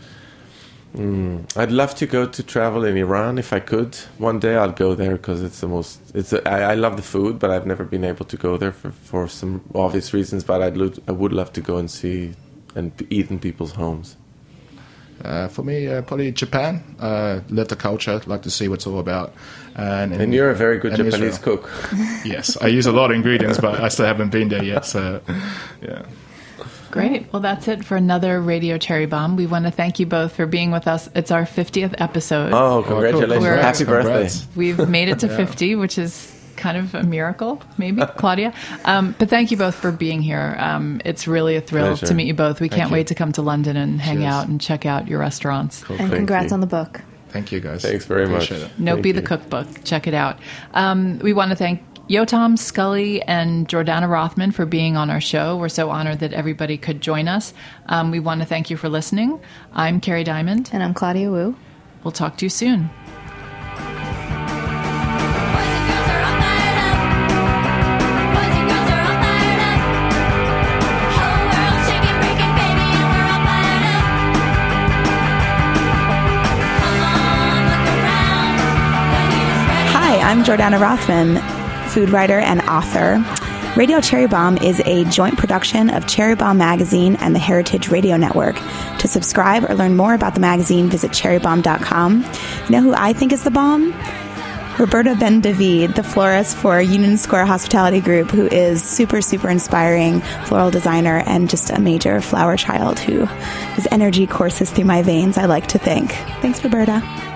Mm. I'd love to go to travel in Iran if I could. One day I'll go there because it's the most. It's a, I, I love the food, but I've never been able to go there for, for some obvious reasons. But I'd lo- I would love to go and see and p- eat in people's homes. uh, for me, uh, probably Japan. Uh, love the culture, like to see what it's all about. And, in- And you're a very good and Japanese Israel. cook. Yes, I use a lot of ingredients, but I still haven't been there yet. So, yeah. Great. Well, that's it for another Radio Cherry Bomb. We want to thank you both for being with us. It's our fiftieth episode. Oh, congratulations! We're- Happy birthday! Congrats. We've made it to fifty, which is kind of a miracle, maybe, Claudia. Um, but thank you both for being here. Um, it's really a thrill Pleasure. to meet you both. We Thank can't you. wait to come to London and hang Cheers. out and check out your restaurants. Cool, And thank congrats you. on the book. Thank you, guys. Thanks very much. Appreciate it. Nope, Thank the you. cookbook. Check it out. Um, we want to thank Yotam, Scully, and Jordana Rothman for being on our show. We're so honored that everybody could join us. Um, we want to thank you for listening. I'm Carrie Diamond. And I'm Claudia Wu. We'll talk to you soon. Boys and girls are all fired up. Boys and girls are all fired up. Whole world shaking, breaking, baby, and we're all fired up. Come on, look around. The heat is spreading. Hi, I'm Jordana Rothman, food writer and author. Radio Cherry Bomb is a joint production of Cherry Bomb Magazine and the Heritage Radio Network. To subscribe or learn more about the magazine, visit cherry bomb dot com. You know who I think is the bomb? Roberta Ben David, the florist for Union Square Hospitality Group, who is super, super inspiring floral designer and just a major flower child who whose energy courses through my veins, I like to think. Thanks, Roberta.